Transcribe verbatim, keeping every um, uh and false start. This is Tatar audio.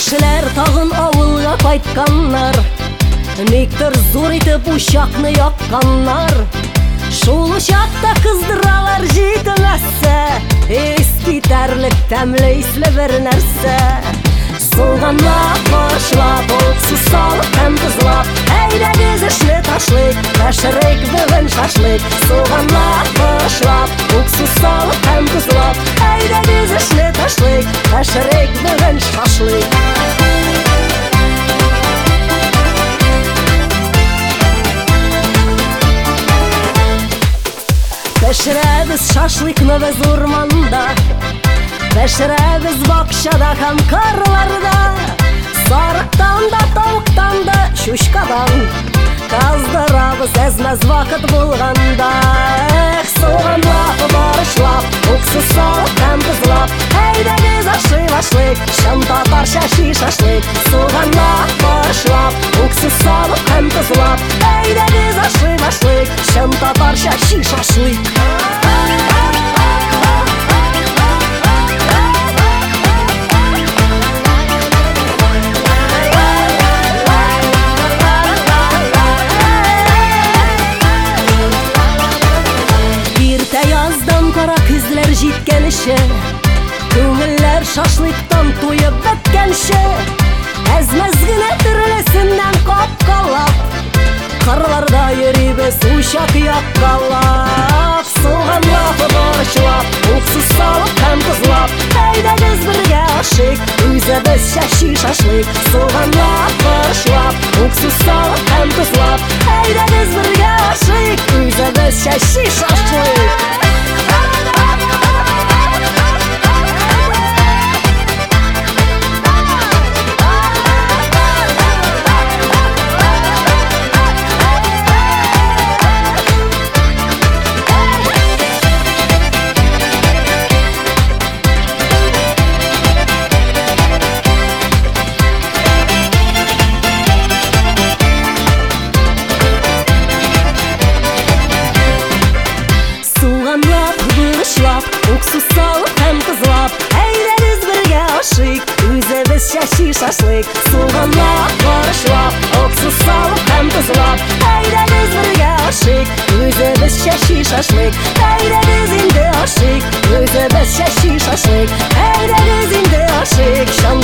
Кешеләр тагын авылга кайтканнар, никтер зур итеп учакны якканнар. Шул учакта кыздыралар җитмәссә, искитәрлек тәмле исле бер нәрсә. Сулганлап, башлап, уксус салып һәм тозлап, әйдәгез эшне ташлыйк, пешерик бүген шашлык. Сулганлап, башлап, уксус салып һәм тозлап, әйдәгез эшне ташлыйк, пешерик бүген шашлык. Пешерәбез шашлыкны без урманда, пешерәбез бакчада һәм кырларда, сарыктан да, тавыктан да, чучкадан кыздырабыз әзмәз вакыт булганда. Эх, сулганлап, башлап, уксус салып һәм тозлап, әйдәгез ашый башлыйк, чын татарча чи шашлык. Сулганлап, башлап, уксус салып һәм тозлап, әйдәгез ашый башлыйк, чын татарча чи шашлык. Кара күзләр җиткәнче, күңелләр шашлыктан туеп беткәнче, әзмәз генә төрлесеннән капкалап, кырларда йөрибез учак яккалап. Сулганлап, башлап, уксус салып һәм тозлап, әйдәгез бергә ашыйк, үзебезчә чи шашлык. Сулганлап, башлап, уксус салып һәм тозлап, әйдәгез бергә ашыйк, үзебезчә чи шашлык. Уксус салып һәм тозлап, әйдәгез бергә ашыйк, үзебезчә чи шашлык. Сулганлап, башлап, уксус салып һәм тозлап, әйдәгез бергә ашыйк, үзебезчә чи шашлык. Әйдәгез инде ашыйк, үзебезчә чи шашлык. Әйдәгез инде ашыйк,